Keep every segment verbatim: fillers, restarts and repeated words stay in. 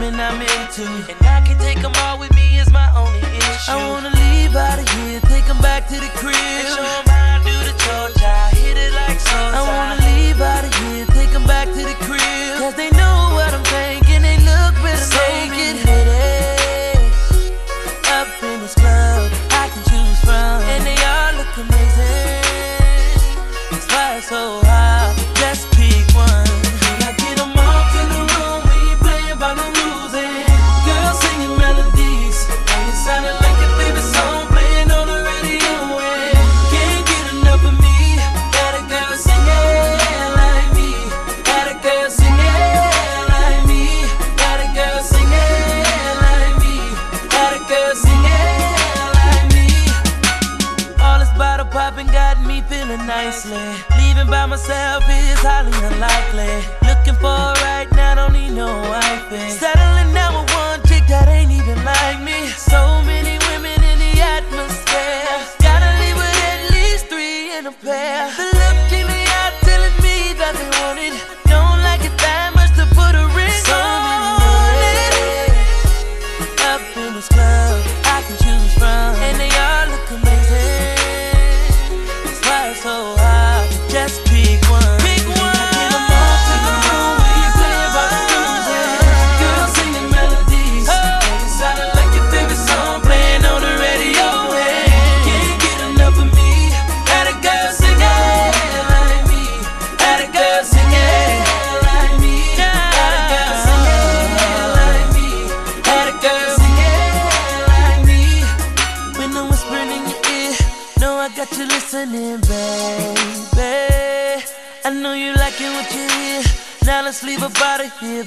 women I'm into, and I can take them all with me is my only issue. I wanna leave out of here, take them back to the crib, and show them how I do the Georgia, hit it like so. I wanna leave out of here, take them back to the crib, cause they know what I'm thinking, they look better so naked. Ladies up in this club, I can choose from, and they all look amazing. That's why it's so hard, just pick one. Can I get them off in the room when you playing by the rules? And girls singing melodies, and it sounded like your favorite song playing on the radio. And can't get enough of me. Got a girl singing like me. Got a girl singing like me. Got a girl singing like me. Got a girl singing like me. All this bottle popping got me feeling nicely. Leaving by myself is highly unlikely. Looking for her right now, don't need no wifey. Settling down with one chick that ain't even like me. So many women in the atmosphere. Gotta leave with at least three in a pair. The look in the eye telling me that they want it. Don't like it that much to put a ring so on it. Up in this club, I can choose from, and they all look amazing. That's why it's so hard, just pick one. Pick one. Get them off in the room when you playing by the rules. And girls singing melodies, and it sounded like your favorite song playing on the radio. And can't get enough of me. Got a girl singing like me. Got a girl singing like me. Got a girl singing like me. Got a girl singing like me. When I'm whispering in your ear, know I got you listening, baby. I know you liking what you hear. Now let's leave up out of here,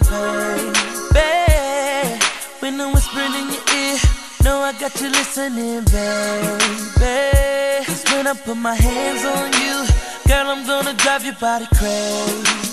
baby. When I'm whispering in your ear, know I got you listening, baby. Cause when I put my hands on you, girl, I'm gonna drive your body crazy.